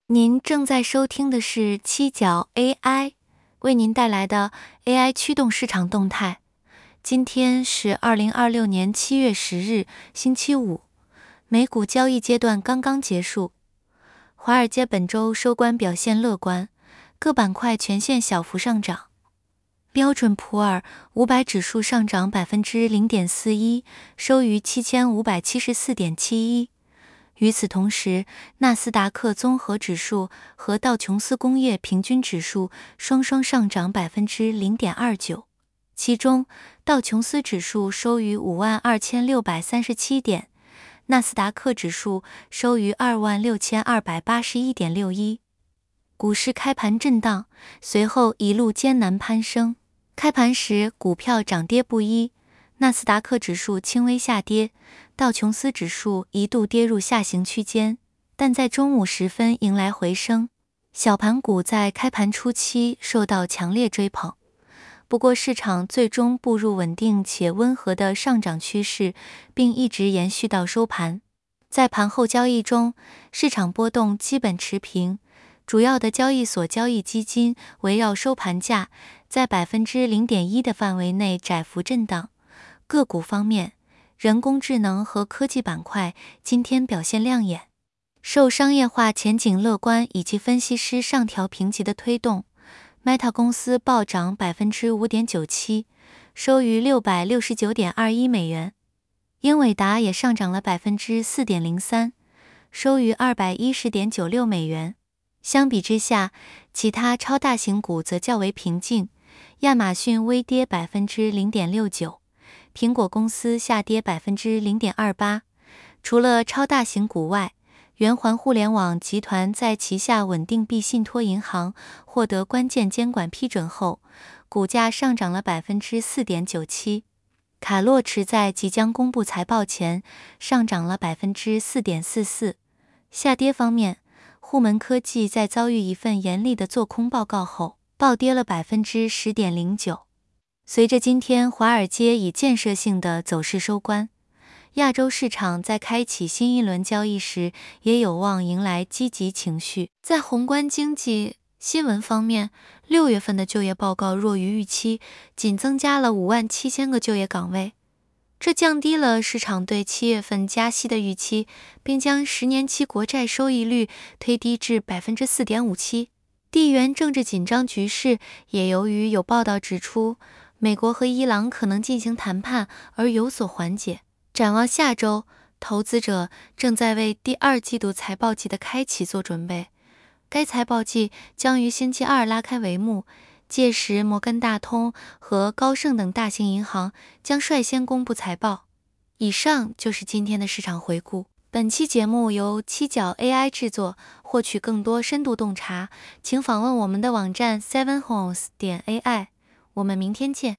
您正在收听的是七角 AI 为您带来的 AI 驱动市场动态。今天是2026年7月10日，星期五，美股交易阶段刚刚结束。华尔街本周收官表现乐观，各板块全线小幅上涨。标准普尔500指数上涨 0.41%， 收于 7574.71。与此同时，纳斯达克综合指数和道琼斯工业平均指数双双上涨 0.29%， 其中道琼斯指数收于 52,637 点，纳斯达克指数收于 26,281.61。 股市开盘震荡，随后一路艰难攀升。开盘时股票涨跌不一，纳斯达克指数轻微下跌，道琼斯指数一度跌入下行区间，但在中午时分迎来回升。小盘股在开盘初期受到强烈追捧，不过市场最终步入稳定且温和的上涨趋势，并一直延续到收盘。在盘后交易中，市场波动基本持平，主要的交易所交易基金围绕收盘价在 0.1% 的范围内窄幅震荡。个股方面，人工智能和科技板块今天表现亮眼，受商业化前景乐观以及分析师上调评级的推动， Meta 公司暴涨 5.97%， 收于 669.21 美元。英伟达也上涨了 4.03%， 收于 210.96 美元。相比之下，其他超大型股则较为平静，亚马逊微跌 0.69%， 苹果公司下跌 0.28%。 除了超大型股外，圆环互联网集团在旗下稳定币信托银行获得关键监管批准后，股价上涨了 4.97%。 卡洛驰在即将公布财报前上涨了 4.44%。 下跌方面，户门科技在遭遇一份严厉的做空报告后，暴跌了 10.09%。 随着今天华尔街以建设性的走势收官，亚洲市场在开启新一轮交易时也有望迎来积极情绪。在宏观经济新闻方面，6月份的就业报告弱于预期，仅增加了57000个就业岗位，这降低了市场对7月份加息的预期，并将10年期国债收益率推低至 4.57%。 地缘政治紧张局势也由于有报道指出美国和伊朗可能进行谈判而有所缓解。展望下周，投资者正在为第二季度财报季的开启做准备。该财报季将于星期二拉开帷幕，届时摩根大通和高盛等大型银行将率先公布财报。以上就是今天的市场回顾。本期节目由七角 AI 制作，获取更多深度洞察，请访问我们的网站 7homes.ai。我们明天见。